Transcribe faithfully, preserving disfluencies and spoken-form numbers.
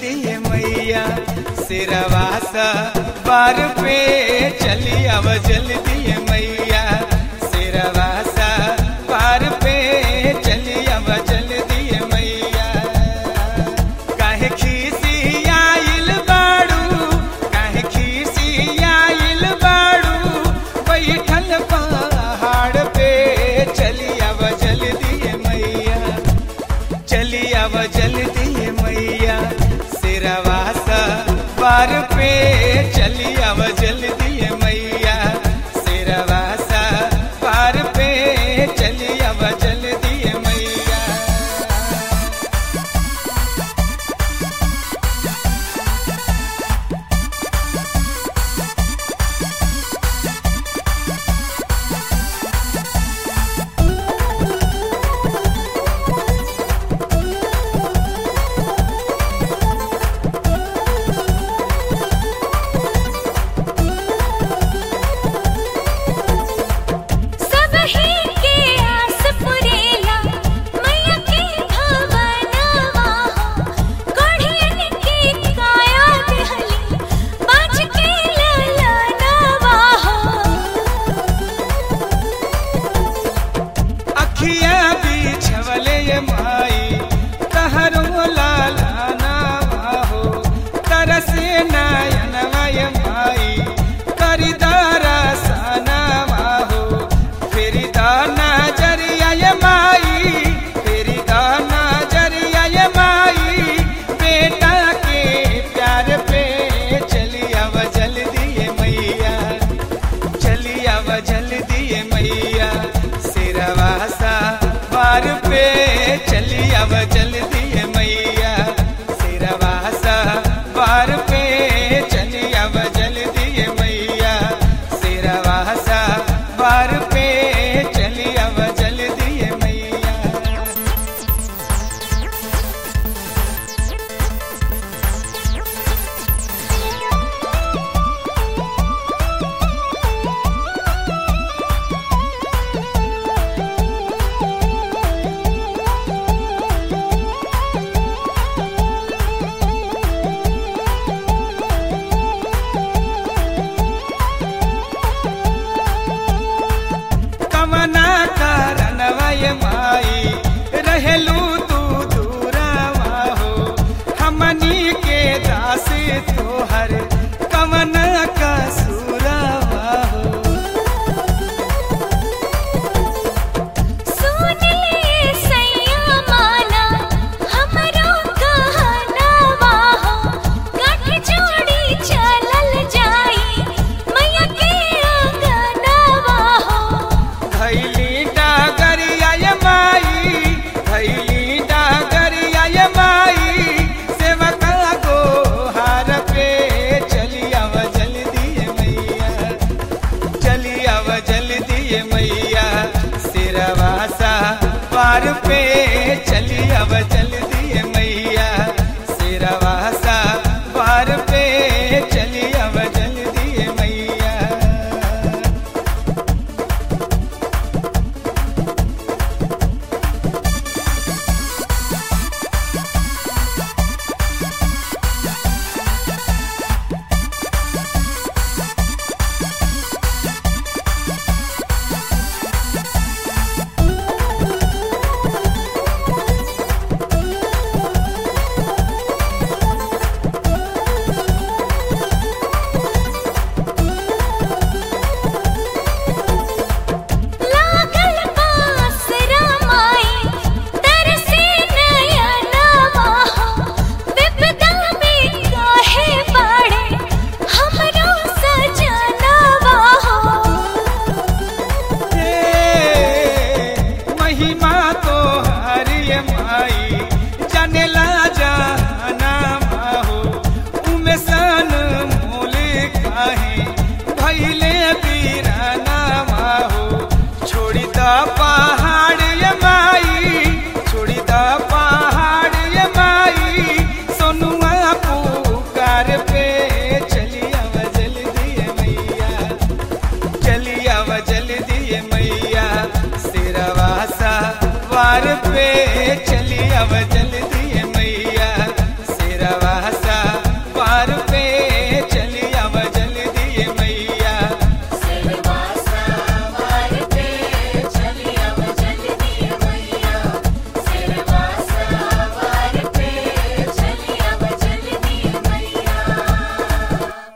दिए मैया सिरवा सा बार पे चली अब जल दिए मैया सिरवा सा बार पे चली अब जल दिए मैया काहे खीसी आइल बाड़ू काहे खीसी आइल बाड़ू बैठल पहाड़ पे चली अब जल दिए मैया चली अब जल दिए मैया सिरवा सा बार पे चली अब जल दिए मैया सिरवा सा बार पे चली अब जल दिए मैया बार पे चली अब जल दिए मैया सिरवा सा बार पे चली अब जल दिए मैया सिरवा सा बार पे चली अब जल दिए मैया माई रहेलू तू दूरावा हो हमनी के दास तोहर कवन का सुरावा हो सुन ले सैया माना हमरो कहनावा हो गाठ जोड़ी चलल जाई मैया के अंगनावा हो धैली डागरिया माई धैली डागरिया ये माई सेवका को हार पे चली अब जल दिए मैया चली अब जल दिए मैया सिरवा सा पार पे चली अब जल दिए मैया सिरवा सा पार पे चली अब जल दिए मैया पे चली अब